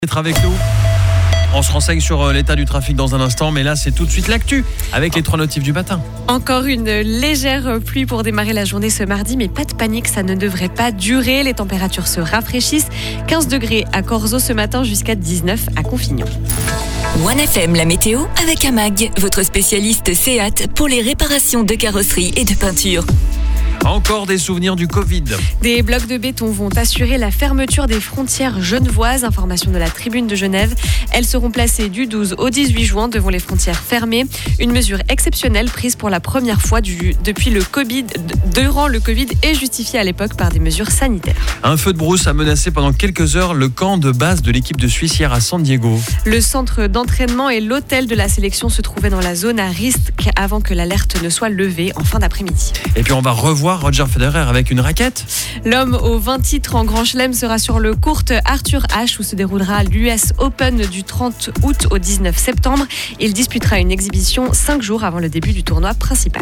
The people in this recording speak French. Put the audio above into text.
Être avec nous. On se renseigne sur l'état du trafic dans un instant, mais là c'est tout de suite l'actu avec les 3 notifs du matin. Encore une légère pluie pour démarrer la journée ce mardi, mais pas de panique, ça ne devrait pas durer. Les températures se rafraîchissent. 15 degrés à Corzo ce matin jusqu'à 19 à Confignon. 1FM, la météo avec Amag, votre spécialiste Seat pour les réparations de carrosserie et de peinture. Encore des souvenirs du Covid. Des blocs de béton vont assurer la fermeture des frontières genevoises. Information de la Tribune de Genève. Elles seront placées du 12 au 18 juin devant les frontières fermées. Une mesure exceptionnelle prise pour la première fois depuis le Covid, durant le Covid et justifiée à l'époque par des mesures sanitaires. Un feu de brousse a menacé pendant quelques heures le camp de base de l'équipe de Suisse hier à San Diego. Le centre d'entraînement et l'hôtel de la sélection se trouvaient dans la zone à risque avant que l'alerte ne soit levée en fin d'après-midi. Et puis on va revoir Roger Federer avec une raquette. L'homme aux 20 titres en Grand Chelem sera sur le court Arthur Ashe où se déroulera l'US Open du 30 août au 19 septembre. Il disputera une exhibition 5 jours avant le début du tournoi principal.